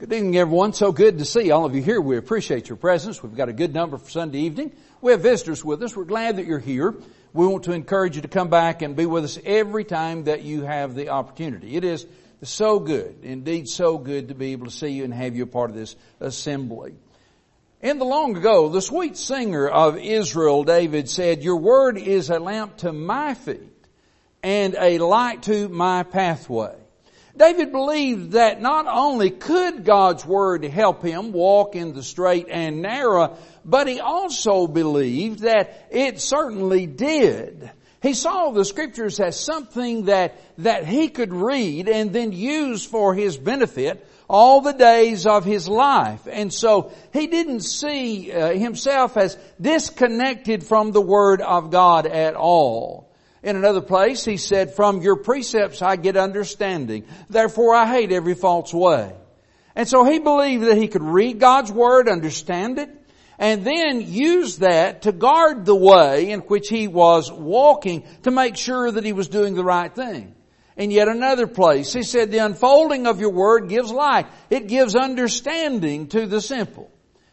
Good evening, everyone. So good to see all of you here. We appreciate your presence. We've got a good number for Sunday evening. We have visitors with us. We're glad that you're here. We want to encourage you to come back and be with us every time that you have the opportunity. It is so good, indeed so good to be able to see you and have you a part of this assembly. In the long ago, the sweet singer of Israel, David, said, "Your word is a lamp to my feet and a light to my pathway." David believed that not only could God's Word help him walk in the straight and narrow, but he also believed that it certainly did. He saw the Scriptures as something that he could read and then use for his benefit all the days of his life. And so he didn't see himself as disconnected from the Word of God at all. In another place, he said, "From your precepts I get understanding. Therefore I hate every false way." And so he believed that he could read God's Word, understand it, and then use that to guard the way in which he was walking to make sure that he was doing the right thing. In yet another place, he said, "The unfolding of your Word gives light. It gives understanding to the simple."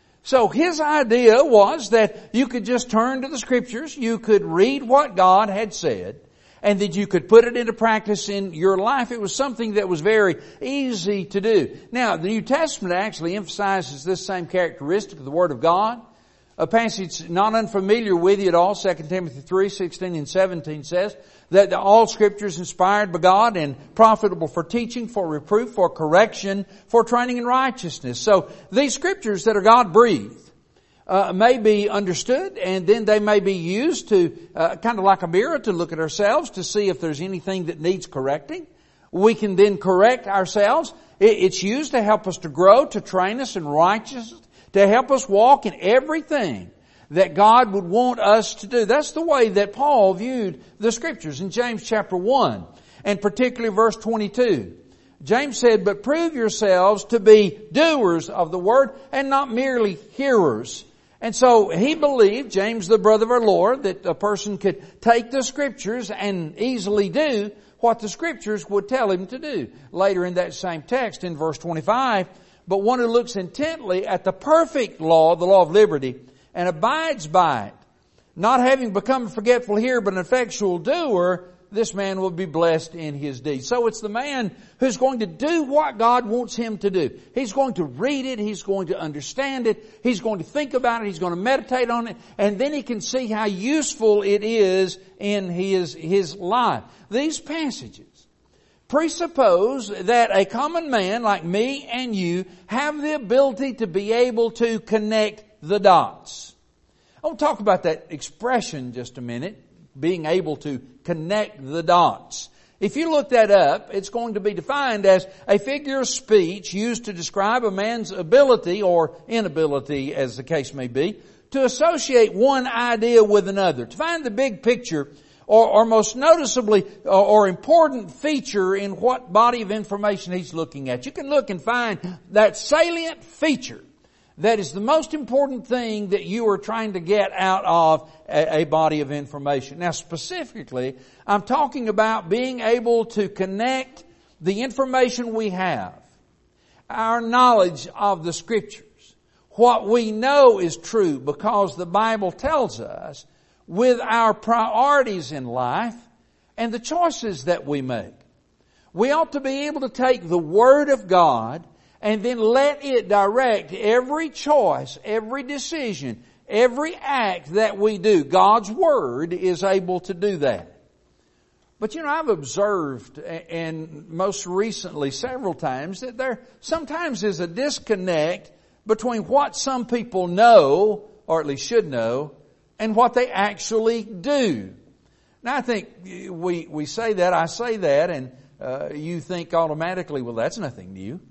So his idea was that you could just turn to the Scriptures, you could read what God had said, and that you could put it into practice in your life. It was something that was very easy to do. Now, the New Testament actually emphasizes this same characteristic of the Word of God. A passage not unfamiliar with you at all, 2 Timothy 3:16 and 17 says that all Scripture is inspired by God and profitable for teaching, for reproof, for correction, for training in righteousness. So these Scriptures that are God-breathed may be understood, and then they may be used to kind of like a mirror to look at ourselves to see if there's anything that needs correcting. We can then correct ourselves. It's used to help us to grow, to train us in righteousness, to help us walk in everything that God would want us to do. That's the way that Paul viewed the Scriptures in James chapter 1, and particularly verse 22. James said, "But prove yourselves to be doers of the Word and not merely hearers." And so he believed, James the brother of our Lord, that a person could take the Scriptures and easily do what the Scriptures would tell him to do. Later in that same text in verse 25, "But one who looks intently at the perfect law, the law of liberty, and abides by it, not having become a forgetful hearer but an effectual doer, this man will be blessed in his deeds." So it's the man who's going to do what God wants him to do. He's going to read it. He's going to understand it. He's going to think about it. He's going to meditate on it. And then he can see how useful it is in his life. These passages presuppose that a common man like me and you have the ability to be able to connect the dots. I'll talk about that expression just a minute, being able to connect the dots. If you look that up, it's going to be defined as a figure of speech used to describe a man's ability or inability, as the case may be, to associate one idea with another, to find the big picture or most noticeably or important feature in what body of information he's looking at. You can look and find that salient feature that is the most important thing that you are trying to get out of a body of information. Now specifically, I'm talking about being able to connect the information we have, our knowledge of the Scriptures, what we know is true because the Bible tells us, with our priorities in life and the choices that we make. We ought to be able to take the Word of God and then let it direct every choice, every decision, every act that we do. God's Word is able to do that. But I've observed, and most recently several times, that there sometimes is a disconnect between what some people know, or at least should know, and what they actually do. Now I think we say that, I say that, and you think automatically, well, that's nothing new.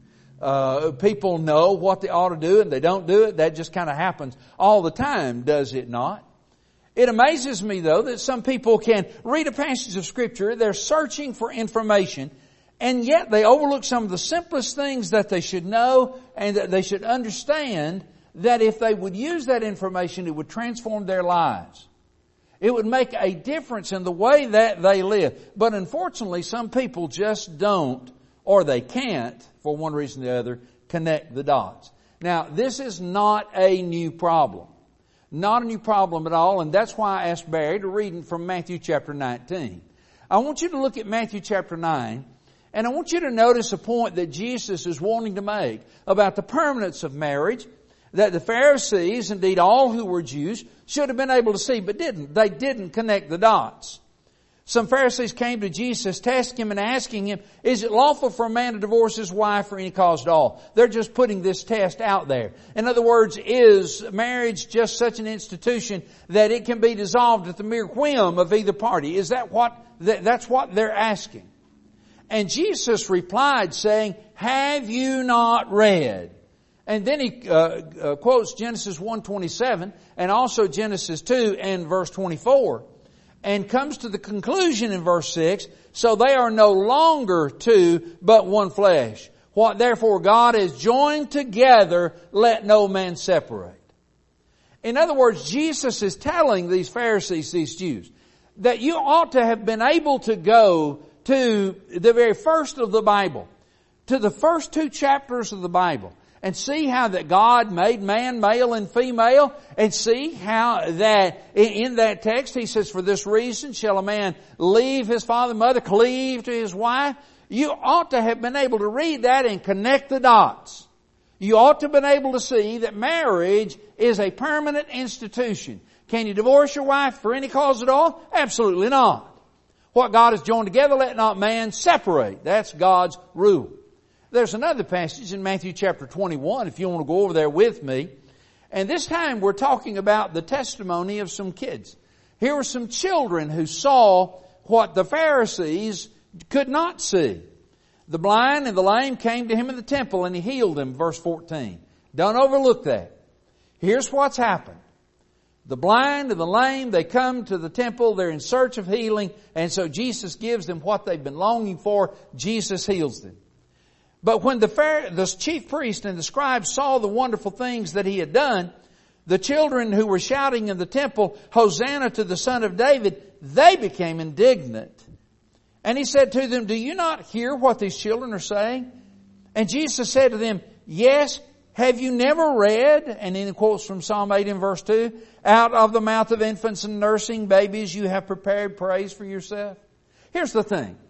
People know what they ought to do and they don't do it. That just kind of happens all the time, does it not? It amazes me though that some people can read a passage of Scripture, they're searching for information, and yet they overlook some of the simplest things that they should know and that they should understand, that if they would use that information, it would transform their lives. It would make a difference in the way that they live. But unfortunately, some people just don't, or they can't, for one reason or the other, connect the dots. Now, this is not a new problem. Not a new problem at all, and that's why I asked Barry to read from Matthew chapter 19. I want you to look at Matthew chapter 9, and I want you to notice a point that Jesus is wanting to make about the permanence of marriage, that the Pharisees, indeed all who were Jews, should have been able to see, but didn't. They didn't connect the dots. Some Pharisees came to Jesus, testing Him and asking Him, is it lawful for a man to divorce his wife for any cause at all? They're just putting this test out there. In other words, is marriage just such an institution that it can be dissolved at the mere whim of either party? Is that that's what they're asking? And Jesus replied saying, have you not read? And then He quotes Genesis 1:27 and also Genesis 2 and verse 24. And comes to the conclusion in verse 6, so they are no longer two, but one flesh. What therefore God has joined together, let no man separate. In other words, Jesus is telling these Pharisees, these Jews, that you ought to have been able to go to the very first of the Bible, to the first 2 chapters of the Bible, and see how that God made man male and female, and see how that in that text He says, for this reason shall a man leave his father and mother, cleave to his wife. You ought to have been able to read that and connect the dots. You ought to have been able to see that marriage is a permanent institution. Can you divorce your wife for any cause at all? Absolutely not. What God has joined together, let not man separate. That's God's rule. There's another passage in Matthew chapter 21, if you want to go over there with me. And this time we're talking about the testimony of some kids. Here were some children who saw what the Pharisees could not see. The blind and the lame came to Him in the temple and He healed them, verse 14. Don't overlook that. Here's what's happened. The blind and the lame, they come to the temple, they're in search of healing, and so Jesus gives them what they've been longing for. Jesus heals them. But when the chief priest and the scribes saw the wonderful things that He had done, the children who were shouting in the temple, Hosanna to the Son of David, they became indignant. And He said to them, do you not hear what these children are saying? And Jesus said to them, yes, have you never read, and then He quotes from Psalm 8 in verse 2, out of the mouth of infants and nursing babies you have prepared praise for yourself? Here's the thing.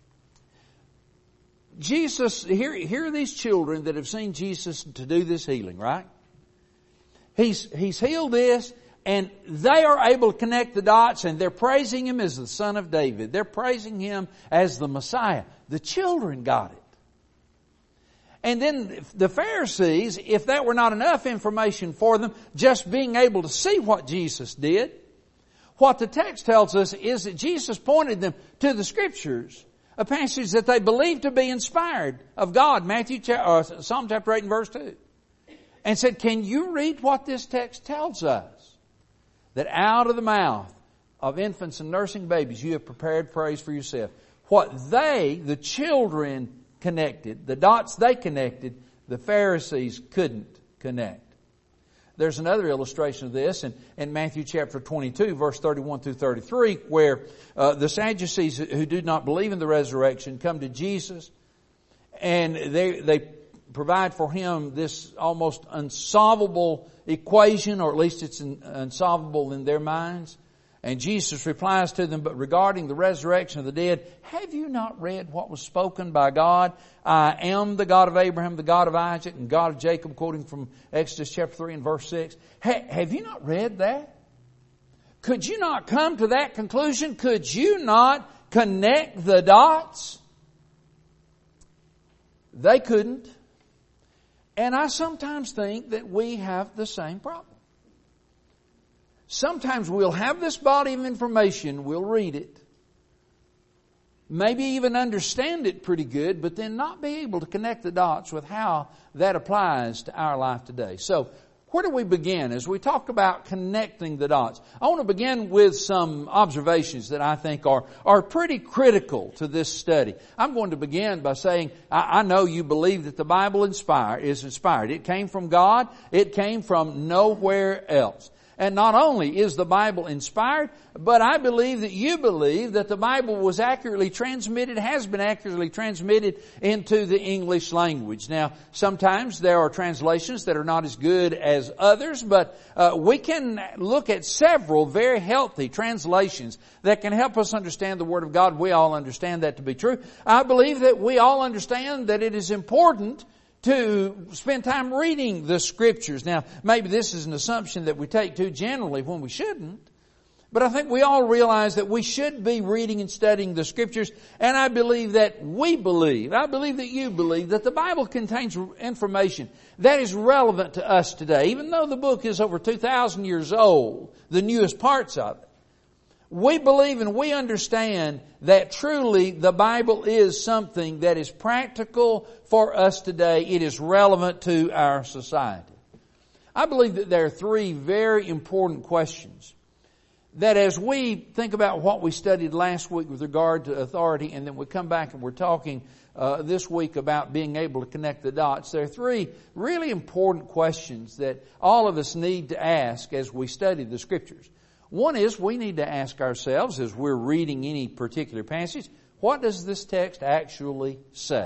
Jesus, here are these children that have seen Jesus to do this healing, right? He's healed this, and they are able to connect the dots, and they're praising Him as the Son of David. They're praising Him as the Messiah. The children got it. And then the Pharisees, if that were not enough information for them, just being able to see what Jesus did, what the text tells us is that Jesus pointed them to the Scriptures, a passage that they believed to be inspired of God, Psalm chapter 8 and verse 2. And said, can you read what this text tells us? That out of the mouth of infants and nursing babies you have prepared praise for yourself. What the children connected, the dots they connected, the Pharisees couldn't connect. There's another illustration of this in Matthew chapter 22, verse 31 through 33, where the Sadducees who do not believe in the resurrection come to Jesus, and they provide for Him this almost unsolvable equation, or at least it's unsolvable in their minds. And Jesus replies to them, but regarding the resurrection of the dead, have you not read what was spoken by God? I am the God of Abraham, the God of Isaac, and God of Jacob, quoting from Exodus chapter 3 and verse 6. Have you not read that? Could you not come to that conclusion? Could you not connect the dots? They couldn't. And I sometimes think that we have the same problem. Sometimes we'll have this body of information, we'll read it, maybe even understand it pretty good, but then not be able to connect the dots with how that applies to our life today. So, where do we begin as we talk about connecting the dots? I want to begin with some observations that I think are pretty critical to this study. I'm going to begin by saying, I know you believe that the Bible is inspired. It came from God. It came from nowhere else. And not only is the Bible inspired, but I believe that you believe that the Bible was accurately transmitted, has been accurately transmitted into the English language. Now, sometimes there are translations that are not as good as others, but we can look at several very healthy translations that can help us understand the Word of God. We all understand that to be true. I believe that we all understand that it is important to spend time reading the Scriptures. Now, maybe this is an assumption that we take too generally when we shouldn't. But I think we all realize that we should be reading and studying the Scriptures. And I believe that I believe that you believe that the Bible contains information that is relevant to us today. Even though the book is over 2,000 years old, the newest parts of it, we believe and we understand that truly the Bible is something that is practical for us today. It is relevant to our society. I believe that there are three very important questions that as we think about what we studied last week with regard to authority, and then we come back and we're talking this week about being able to connect the dots, there are three really important questions that all of us need to ask as we study the Scriptures. One is we need to ask ourselves as we're reading any particular passage, what does this text actually say?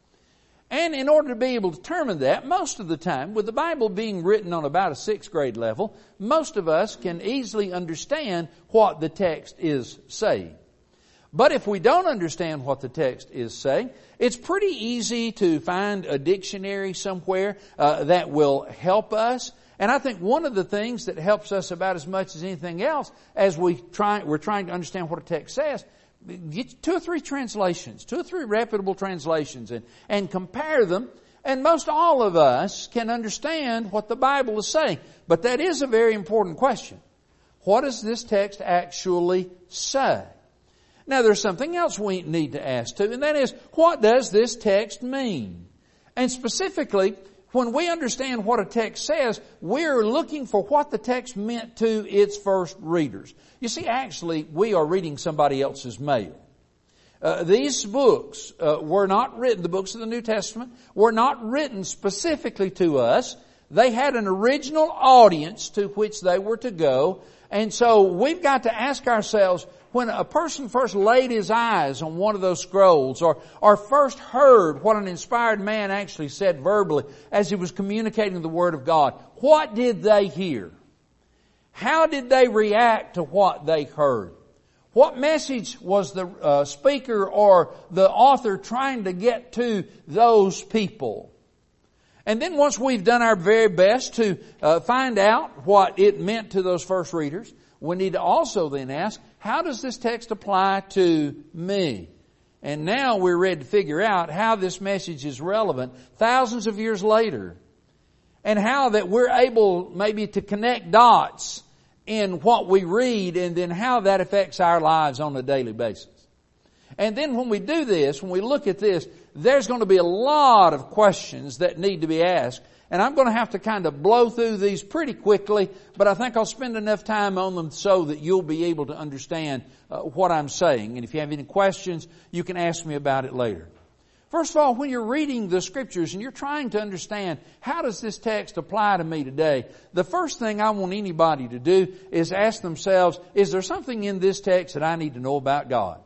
And in order to be able to determine that, most of the time, with the Bible being written on about a 6th grade level, most of us can easily understand what the text is saying. But if we don't understand what the text is saying, it's pretty easy to find a dictionary somewhere that will help us. And I think one of the things that helps us about as much as anything else as we're trying to understand what a text says, get 2 or 3 translations, 2 or 3 reputable translations and compare them. And most all of us can understand what the Bible is saying. But that is a very important question. What does this text actually say? Now there's something else we need to ask too, and that is, what does this text mean? And specifically, when we understand what a text says, we're looking for what the text meant to its first readers. You see, actually, we are reading somebody else's mail. These books were not written, the books of the New Testament, were not written specifically to us. They had an original audience to which they were to go. And so we've got to ask ourselves, when a person first laid his eyes on one of those scrolls or first heard what an inspired man actually said verbally as he was communicating the Word of God, what did they hear? How did they react to what they heard? What message was the speaker or the author trying to get to those people? And then once we've done our very best to find out what it meant to those first readers, we need to also then ask, how does this text apply to me? And now we're ready to figure out how this message is relevant thousands of years later. And how that we're able maybe to connect dots in what we read, and then how that affects our lives on a daily basis. And then when we do this, when we look at this, there's going to be a lot of questions that need to be asked. And I'm going to have to kind of blow through these pretty quickly, but I think I'll spend enough time on them so that you'll be able to understand what I'm saying. And if you have any questions, you can ask me about it later. First of all, when you're reading the Scriptures and you're trying to understand how does this text apply to me today, the first thing I want anybody to do is ask themselves, is there something in this text that I need to know about God?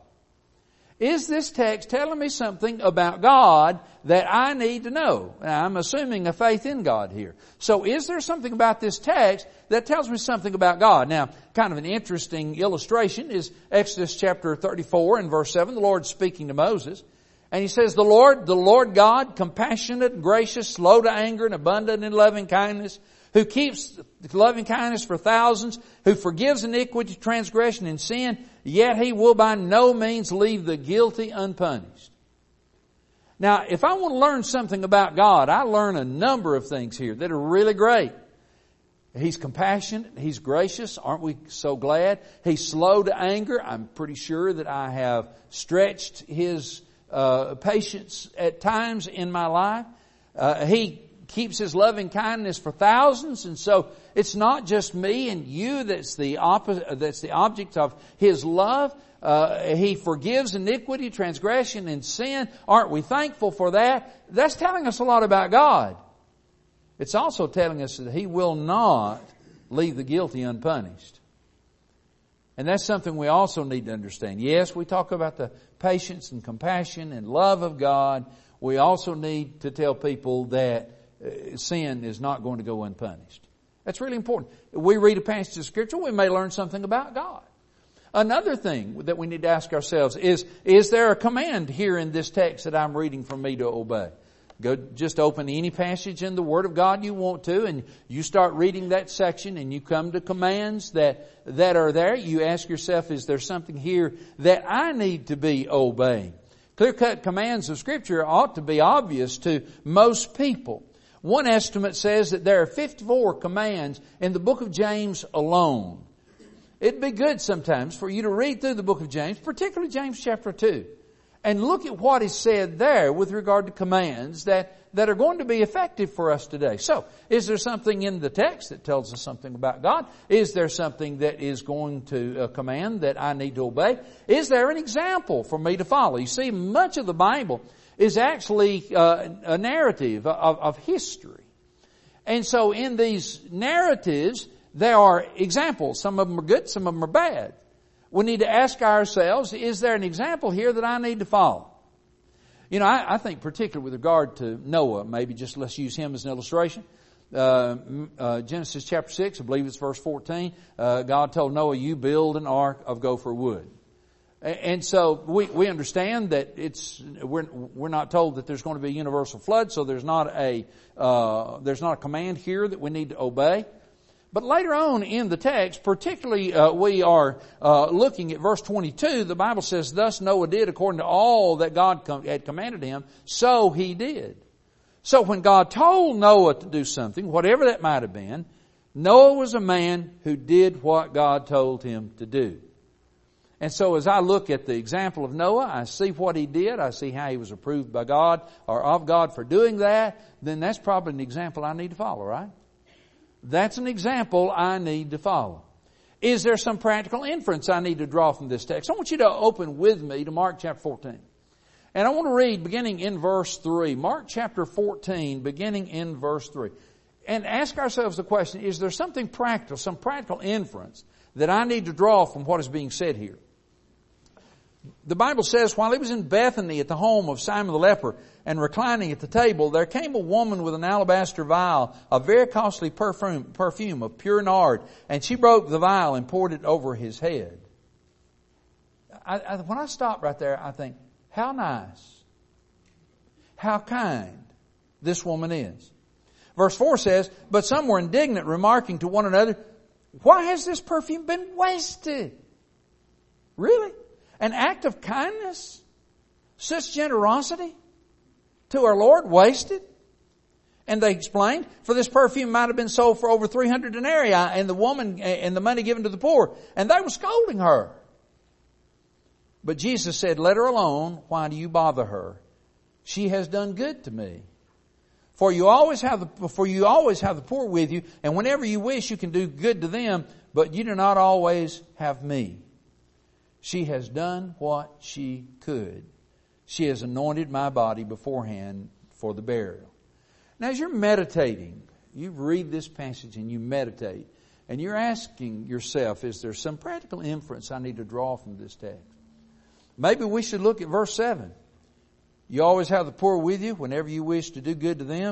Is this text telling me something about God that I need to know? Now, I'm assuming a faith in God here. So is there something about this text that tells me something about God? Now, kind of an interesting illustration is Exodus chapter 34 and verse 7. The Lord speaking to Moses. And He says, the Lord God, compassionate and gracious, slow to anger and abundant in loving kindness, who keeps loving kindness for thousands, who forgives iniquity, transgression, and sin, yet He will by no means leave the guilty unpunished. Now, if I want to learn something about God, I learn a number of things here that are really great. He's compassionate. He's gracious. Aren't we so glad? He's slow to anger. I'm pretty sure that I have stretched His patience at times in my life. He keeps His loving kindness for thousands, and so it's not just me and you that's the object of His love. He forgives iniquity, transgression, and sin. Aren't we thankful for that? That's telling us a lot about God. It's also telling us that He will not leave the guilty unpunished. And that's something we also need to understand. Yes, we talk about the patience and compassion and love of God. We also need to tell people that sin is not going to go unpunished. That's really important. If we read a passage of Scripture, we may learn something about God. Another thing that we need to ask ourselves is there a command here in this text that I'm reading for me to obey? Go, just open any passage in the Word of God you want to, and you start reading that section, and you come to commands that are there. You ask yourself, is there something here that I need to be obeying? Clear-cut commands of Scripture ought to be obvious to most people. One estimate says that there are 54 commands in the book of James alone. It'd be good sometimes for you to read through the book of James, particularly James chapter 2, and look at what is said there with regard to commands that are going to be effective for us today. So, is there something in the text that tells us something about God? Is there something that is going to command that I need to obey? Is there an example for me to follow? You see, much of the Bible is actually a narrative of history. And so in these narratives, there are examples. Some of them are good, some of them are bad. We need to ask ourselves, is there an example here that I need to follow? You know, I think particularly with regard to Noah, maybe just let's use him as an illustration. Genesis chapter 6, I believe it's verse 14, God told Noah, you build an ark of gopher wood. And so we understand that we're not told that there's going to be a universal flood, so there's not a command here that we need to obey. But later on in the text, particularly we are looking at verse 22, the Bible says, thus Noah did according to all that God had commanded him, so he did. So when God told Noah to do something, whatever that might have been, Noah was a man who did what God told him to do. And so as I look at the example of Noah, I see what he did, I see how he was approved by God or of God for doing that, then that's probably an example I need to follow, right? That's an example I need to follow. Is there some practical inference I need to draw from this text? I want you to open with me to Mark chapter 14. And I want to read beginning in verse 3. Mark chapter 14, beginning in verse 3. And ask ourselves the question, is there something practical, some practical inference that I need to draw from what is being said here? The Bible says, while he was in Bethany at the home of Simon the leper and reclining at the table, there came a woman with an alabaster vial of very costly perfume of pure nard, and she broke the vial and poured it over his head. When I stop right there, I think, how nice, how kind this woman is. Verse 4 says, but some were indignant, remarking to one another, why has this perfume been wasted? Really? An act of kindness? Such generosity to our Lord wasted? And they explained, for this perfume might have been sold for over 300 denarii and the woman and the money given to the poor. And they were scolding her. But Jesus said, let her alone. Why do you bother her? She has done good to me. For you always have the poor with you, and whenever you wish you can do good to them, but you do not always have me. She has done what she could. She has anointed my body beforehand for the burial. Now as you're meditating, you read this passage and you meditate, and you're asking yourself, is there some practical inference I need to draw from this text? Maybe we should look at verse 7. You always have the poor with you whenever you wish to do good to them,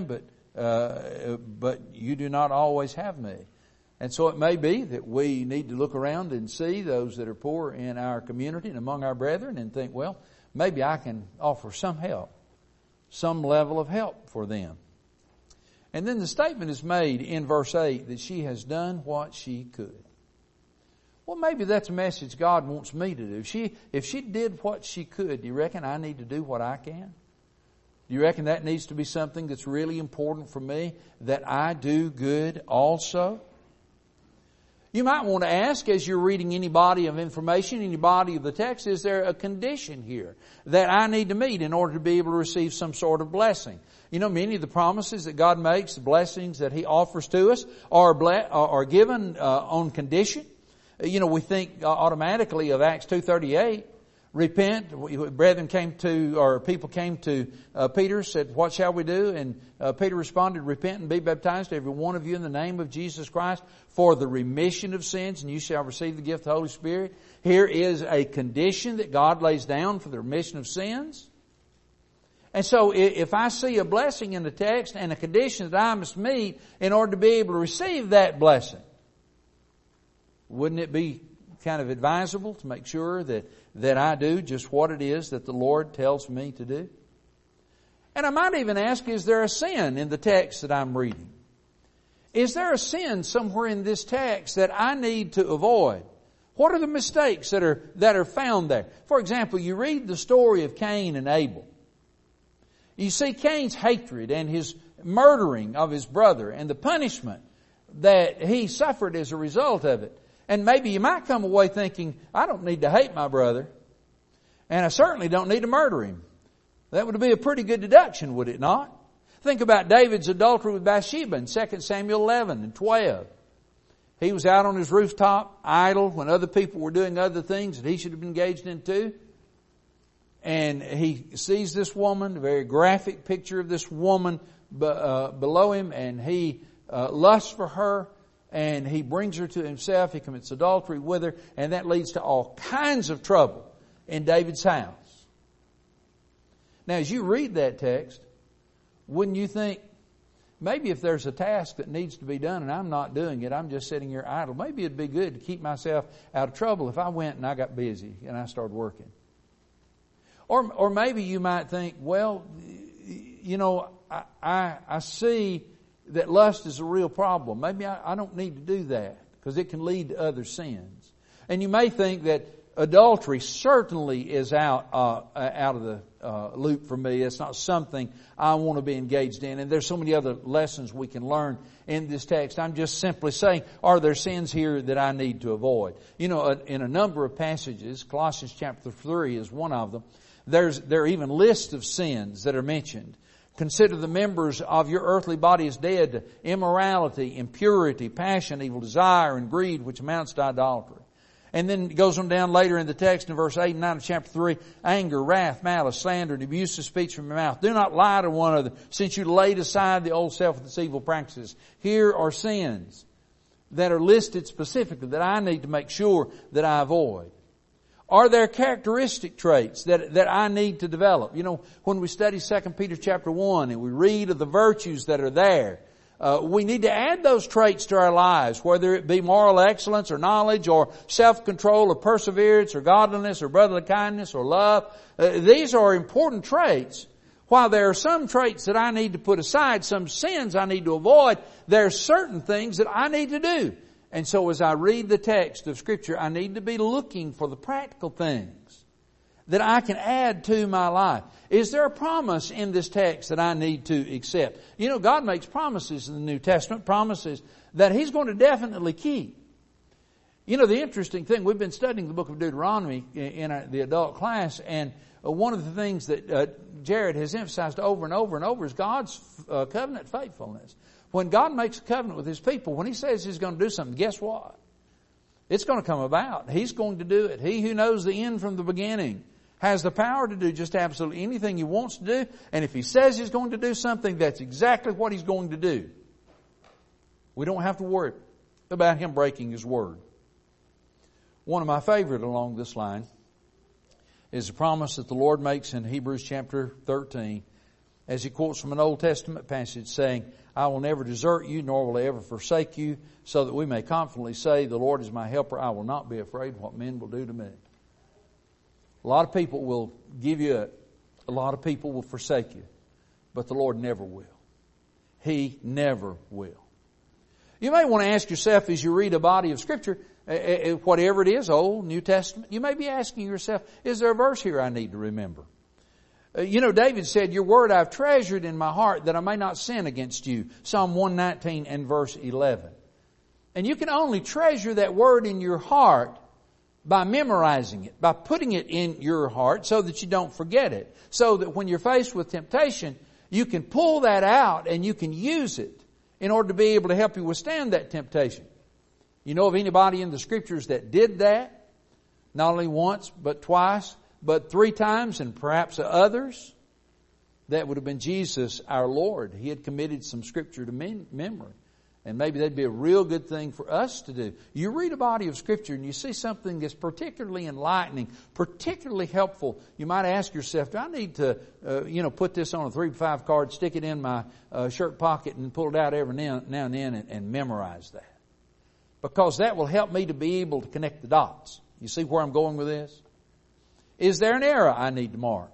but you do not always have me. And so it may be that we need to look around and see those that are poor in our community and among our brethren and think, well, maybe I can offer some help, some level of help for them. And then the statement is made in verse 8 that she has done what she could. Well, maybe that's a message God wants me to do. If she did what she could, do you reckon I need to do what I can? Do you reckon that needs to be something that's really important for me, that I do good also? You might want to ask, as you're reading any body of information, any body of the text, is there a condition here that I need to meet in order to be able to receive some sort of blessing? You know, many of the promises that God makes, the blessings that He offers to us, are given on condition. You know, we think automatically of Acts 2:38. repent. Brethren came to, or people came to Peter, said, what shall we do? And Peter responded, repent and be baptized, every one of you, in the name of Jesus Christ for the remission of sins, and you shall receive the gift of the Holy Spirit. Here is a condition that God lays down for the remission of sins. And so if I see a blessing in the text and a condition that I must meet in order to be able to receive that blessing, wouldn't it be kind of advisable to make sure that I do just what it is that the Lord tells me to do? And I might even ask, is there a sin in the text that I'm reading? Is there a sin somewhere in this text that I need to avoid? What are the mistakes that are found there? For example, you read the story of Cain and Abel. You see Cain's hatred and his murdering of his brother and the punishment that he suffered as a result of it. And maybe you might come away thinking, I don't need to hate my brother, and I certainly don't need to murder him. That would be a pretty good deduction, would it not? Think about David's adultery with Bathsheba in 2 Samuel 11 and 12. He was out on his rooftop, idle, when other people were doing other things that he should have been engaged in too. And he sees this woman, a very graphic picture of this woman below him, and he lusts for her, and he brings her to himself. He commits adultery with her, and that leads to all kinds of trouble in David's house. Now, as you read that text, wouldn't you think, maybe if there's a task that needs to be done and I'm not doing it, I'm just sitting here idle, maybe it'd be good to keep myself out of trouble if I went and I got busy and I started working. Or maybe you might think, well, you know, I see that lust is a real problem. Maybe I don't need to do that because it can lead to other sins. And you may think that adultery certainly is out of the loop for me. It's not something I want to be engaged in. And there's so many other lessons we can learn in this text. I'm just simply saying, are there sins here that I need to avoid? You know, in a number of passages, Colossians chapter 3 is one of them. There are even lists of sins that are mentioned. Consider the members of your earthly body as dead to immorality, impurity, passion, evil desire, and greed, which amounts to idolatry. And then it goes on down later in the text in verse 8 and 9 of chapter 3, anger, wrath, malice, slander, and abusive speech from your mouth. Do not lie to one another, since you laid aside the old self with its evil practices. Here are sins that are listed specifically that I need to make sure that I avoid. Are there characteristic traits that I need to develop? You know, when we study 2 Peter chapter 1 and we read of the virtues that are there, we need to add those traits to our lives, whether it be moral excellence or knowledge or self-control or perseverance or godliness or brotherly kindness or love. These are important traits. While there are some traits that I need to put aside, some sins I need to avoid, there are certain things that I need to do. And so as I read the text of Scripture, I need to be looking for the practical things that I can add to my life. Is there a promise in this text that I need to accept? You know, God makes promises in the New Testament, promises that He's going to definitely keep. You know, the interesting thing, we've been studying the book of Deuteronomy in the adult class, and one of the things that Jared has emphasized over and over and over is God's covenant faithfulness. When God makes a covenant with His people, when He says He's going to do something, guess what? It's going to come about. He's going to do it. He who knows the end from the beginning has the power to do just absolutely anything He wants to do. And if He says He's going to do something, that's exactly what He's going to do. We don't have to worry about Him breaking His word. One of my favorite along this line is a promise that the Lord makes in Hebrews chapter 13 as He quotes from an Old Testament passage saying, I will never desert you, nor will I ever forsake you, so that we may confidently say, the Lord is my helper. I will not be afraid what men will do to me. A lot of people will give you up. A lot of people will forsake you. But the Lord never will. He never will. You may want to ask yourself as you read a body of Scripture, whatever it is, Old, New Testament, you may be asking yourself, is there a verse here I need to remember? You know, David said, your word I've treasured in my heart that I may not sin against you. Psalm 119 and verse 11. And you can only treasure that word in your heart by memorizing it, by putting it in your heart so that you don't forget it. So that when you're faced with temptation, you can pull that out and you can use it in order to be able to help you withstand that temptation. You know of anybody in the Scriptures that did that? Not only once, but twice. but 3 times and perhaps others, that would have been Jesus our Lord. He had committed some Scripture to memory. And maybe that'd be a real good thing for us to do. You read a body of Scripture and you see something that's particularly enlightening, particularly helpful. You might ask yourself, do I need to, put this on a 3x5 card, stick it in my shirt pocket and pull it out every now and then and memorize that? Because that will help me to be able to connect the dots. You see where I'm going with this? Is there an error I need to mark?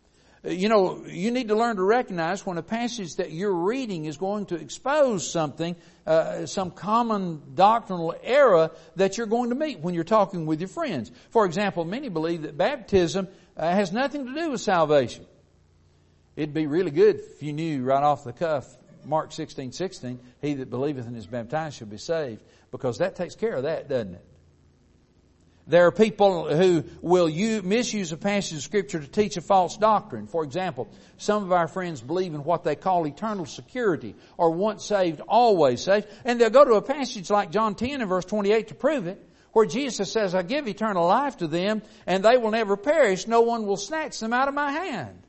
You need to learn to recognize when a passage that you're reading is going to expose something, some common doctrinal error that you're going to meet when you're talking with your friends. For example, many believe that baptism has nothing to do with salvation. It'd be really good if you knew right off the cuff, Mark 16:16, he that believeth and is baptized shall be saved, because that takes care of that, doesn't it? There are people who will misuse a passage of Scripture to teach a false doctrine. For example, some of our friends believe in what they call eternal security, or once saved, always saved. And they'll go to a passage like John 10 and verse 28 to prove it, where Jesus says, I give eternal life to them, and they will never perish. No one will snatch them out of my hand.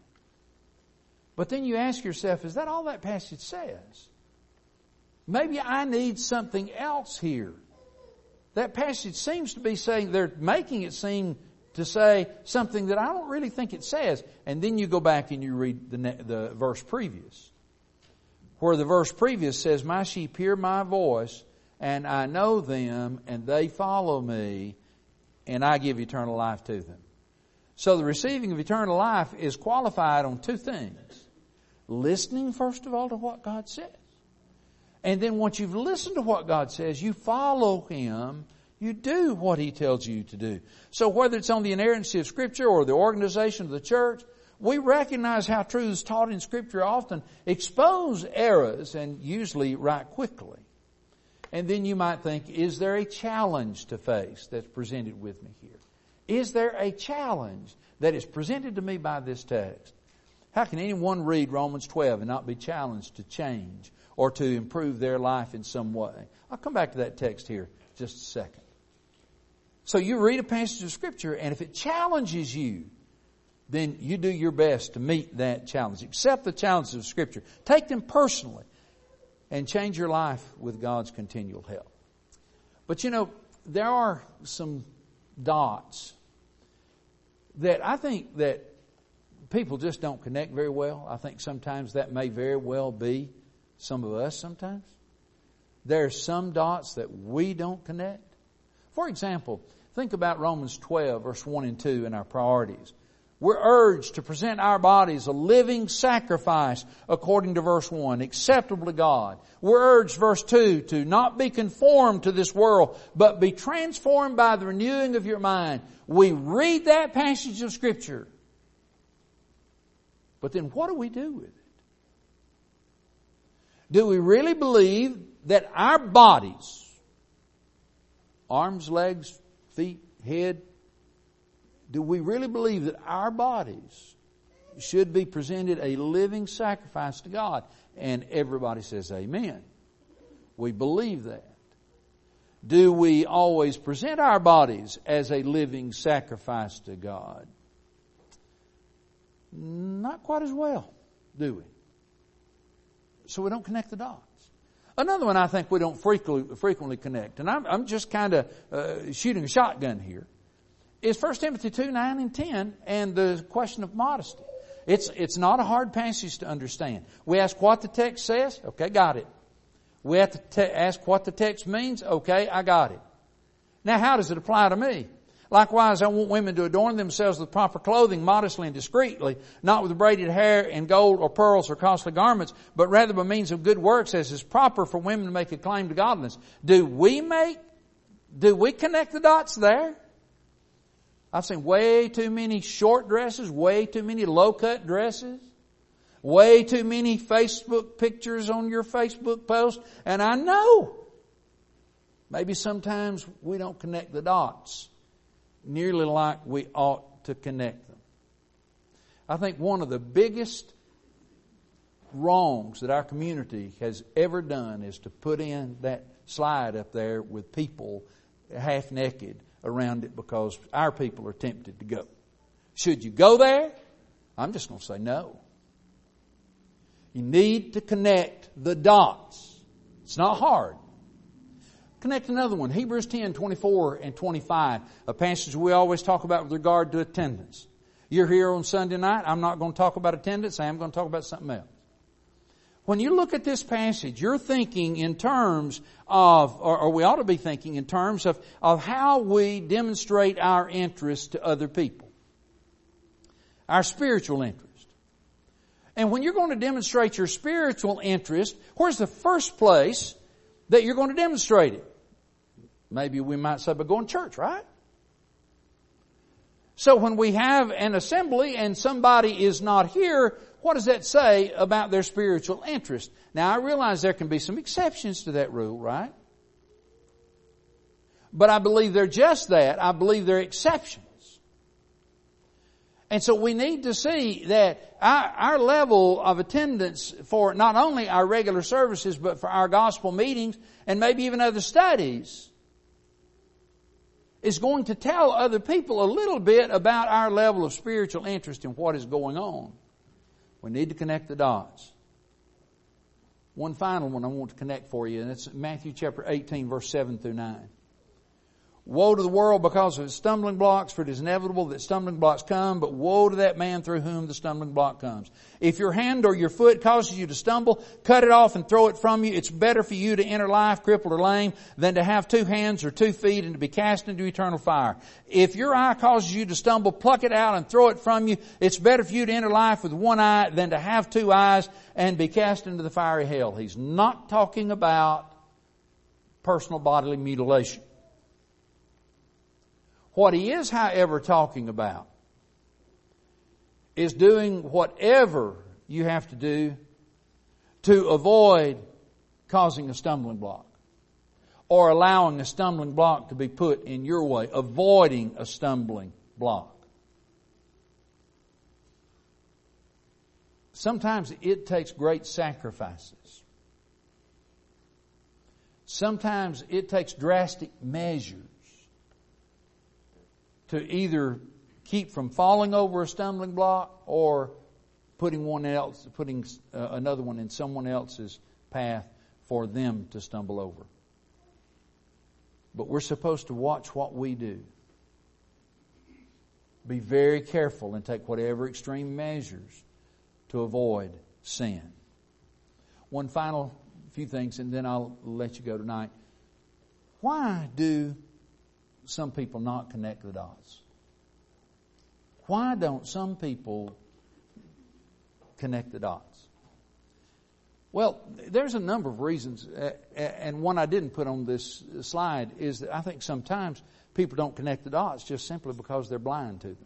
But then you ask yourself, is that all that passage says? Maybe I need something else here. That passage seems to be saying, they're making it seem to say something that I don't really think it says. And then you go back and you read the verse previous, where the verse previous says, my sheep hear my voice, and I know them, and they follow me, and I give eternal life to them. So the receiving of eternal life is qualified on 2 things. Listening, first of all, to what God says. And then once you've listened to what God says, you follow Him, you do what He tells you to do. So whether it's on the inerrancy of Scripture or the organization of the church, we recognize how truths taught in Scripture often expose errors, and usually right quickly. And then you might think, is there a challenge to face that's presented with me here? Is there a challenge that is presented to me by this text? How can anyone read Romans 12 and not be challenged to change or to improve their life in some way? I'll come back to that text here in just a second. So you read a passage of Scripture, and if it challenges you, then you do your best to meet that challenge. Accept the challenges of Scripture. Take them personally and change your life with God's continual help. But there are some dots that I think that people just don't connect very well. I think sometimes that may very well be some of us sometimes. There are some dots that we don't connect. For example, think about Romans 12, verse 1 and 2 in our priorities. We're urged to present our bodies a living sacrifice, according to verse 1, acceptable to God. We're urged, verse 2, to not be conformed to this world, but be transformed by the renewing of your mind. We read that passage of Scripture. But then what do we do with it? Do we really believe that our bodies, arms, legs, feet, head, do we really believe that our bodies should be presented a living sacrifice to God? And everybody says amen. We believe that. Do we always present our bodies as a living sacrifice to God? Not quite as well, do we? So we don't connect the dots. Another one I think we don't frequently connect, and I'm just kind of shooting a shotgun here, is 1 Timothy 2, 9 and 10, and the question of modesty. It's not a hard passage to understand. We ask what the text says. Okay, got it. We have to ask what the text means. Okay, I got it. Now, how does it apply to me? Likewise, I want women to adorn themselves with proper clothing, modestly and discreetly, not with braided hair and gold or pearls or costly garments, but rather by means of good works, as is proper for women to make a claim to godliness. Do we connect the dots there? I've seen way too many short dresses, way too many low-cut dresses, way too many Facebook pictures on your Facebook post, and I know maybe sometimes we don't connect the dots nearly like we ought to connect them. I think one of the biggest wrongs that our community has ever done is to put in that slide up there with people half naked around it because our people are tempted to go. Should you go there? I'm just going to say no. You need to connect the dots. It's not hard. Connect another one. Hebrews 10, 24 and 25. A passage we always talk about with regard to attendance. You're here on Sunday night. I'm not going to talk about attendance. I am going to talk about something else. When you look at this passage, you're thinking in terms of, or we ought to be thinking in terms of how we demonstrate our interest to other people. Our spiritual interest. And when you're going to demonstrate your spiritual interest, where's the first place that you're going to demonstrate it? Maybe we might say by going to church, right? So when we have an assembly and somebody is not here, what does that say about their spiritual interest? Now I realize there can be some exceptions to that rule, right? But I believe they're just that. I believe they're exceptions. And so we need to see that our level of attendance for not only our regular services, but for our gospel meetings and maybe even other studies is going to tell other people a little bit about our level of spiritual interest in what is going on. We need to connect the dots. One final one I want to connect for you, and it's Matthew chapter 18, verse 7 through 9. Woe to the world because of its stumbling blocks, for it is inevitable that stumbling blocks come, but woe to that man through whom the stumbling block comes. If your hand or your foot causes you to stumble, cut it off and throw it from you. It's better for you to enter life crippled or lame than to have 2 hands or 2 feet and to be cast into eternal fire. If your eye causes you to stumble, pluck it out and throw it from you. It's better for you to enter life with 1 eye than to have 2 eyes and be cast into the fiery hell. He's not talking about personal bodily mutilation. What he is, however, talking about is doing whatever you have to do to avoid causing a stumbling block or allowing a stumbling block to be put in your way, avoiding a stumbling block. Sometimes it takes great sacrifices. Sometimes it takes drastic measures to either keep from falling over a stumbling block or putting another one in someone else's path for them to stumble over. But we're supposed to watch what we do. Be very careful and take whatever extreme measures to avoid sin. One final few things and then I'll let you go tonight. Why do some people not connect the dots? Why don't some people connect the dots? Well, there's a number of reasons, and one I didn't put on this slide is that I think sometimes people don't connect the dots just simply because they're blind to them.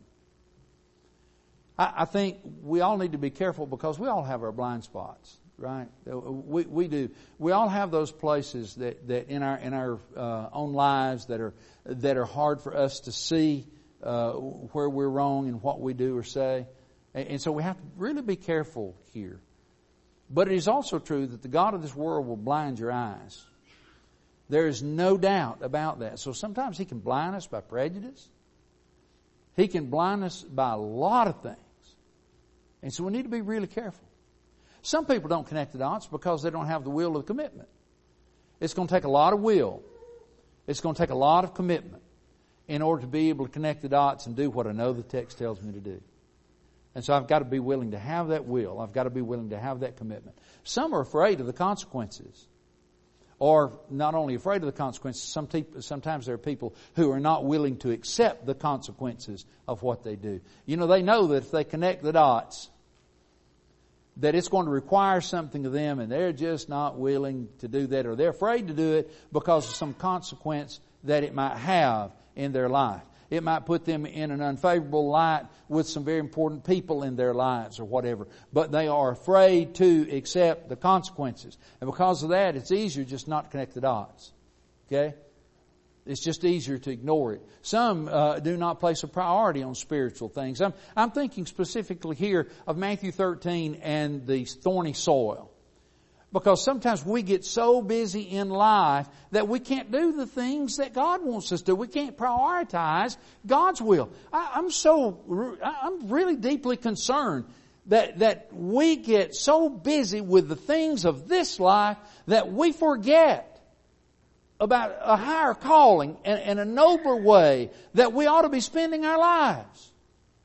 I think we all need to be careful because we all have our blind spots. Right? We do. We all have those places that in our own lives that are hard for us to see where we're wrong in what we do or say. And so we have to really be careful here. But it is also true that the God of this world will blind your eyes. There is no doubt about that. So sometimes He can blind us by prejudice. He can blind us by a lot of things. And so we need to be really careful. Some people don't connect the dots because they don't have the will of commitment. It's going to take a lot of will. It's going to take a lot of commitment in order to be able to connect the dots and do what I know the text tells me to do. And so I've got to be willing to have that will. I've got to be willing to have that commitment. Some are afraid of the consequences. Or not only afraid of the consequences, sometimes there are people who are not willing to accept the consequences of what they do. You know, they know that if they connect the dots, that it's going to require something of them and they're just not willing to do that, or they're afraid to do it because of some consequence that it might have in their life. It might put them in an unfavorable light with some very important people in their lives or whatever. But they are afraid to accept the consequences. And because of that, it's easier just not to connect the dots. Okay? It's just easier to ignore it. Some do not place a priority on spiritual things. I'm thinking specifically here of Matthew 13 and the thorny soil. Because sometimes we get so busy in life that we can't do the things that God wants us to do. We can't prioritize God's will. I'm really deeply concerned that we get so busy with the things of this life that we forget about a higher calling and a nobler way that we ought to be spending our lives.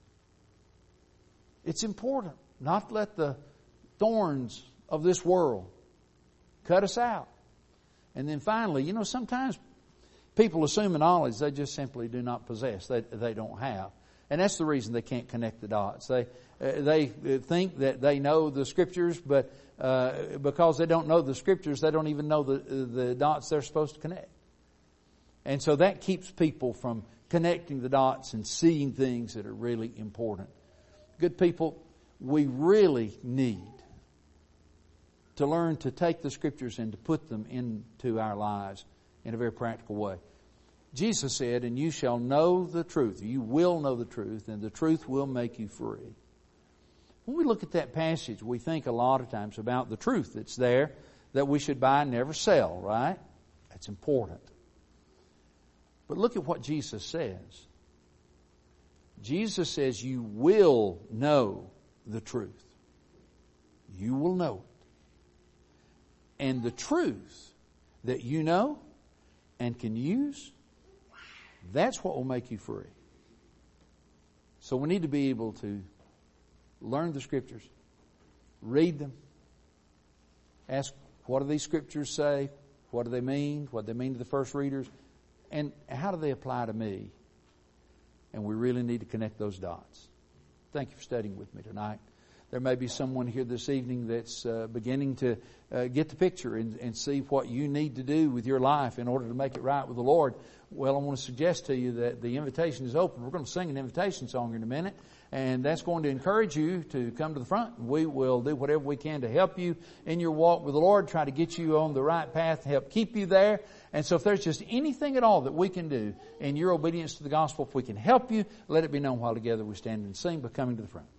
It's important not to let the thorns of this world cut us out. And then finally, sometimes people assume a knowledge they just simply do not possess. They don't have. And that's the reason they can't connect the dots. They think that they know the Scriptures, but because they don't know the Scriptures, they don't even know the dots they're supposed to connect. And so that keeps people from connecting the dots and seeing things that are really important. Good people, we really need to learn to take the Scriptures and to put them into our lives in a very practical way. Jesus said, and you shall know the truth. You will know the truth, and the truth will make you free. When we look at that passage, we think a lot of times about the truth that's there, that we should buy and never sell, right? That's important. But look at what Jesus says. Jesus says you will know the truth. You will know it. And the truth that you know and can use, that's what will make you free. So we need to be able to learn the Scriptures, read them, ask what do these Scriptures say, what do they mean, what do they mean to the first readers, and how do they apply to me? And we really need to connect those dots. Thank you for studying with me tonight. There may be someone here this evening that's beginning to get the picture and see what you need to do with your life in order to make it right with the Lord. Well, I want to suggest to you that the invitation is open. We're going to sing an invitation song in a minute, and that's going to encourage you to come to the front. We will do whatever we can to help you in your walk with the Lord, try to get you on the right path, help keep you there. And so if there's just anything at all that we can do in your obedience to the gospel, if we can help you, let it be known while together we stand and sing by coming to the front.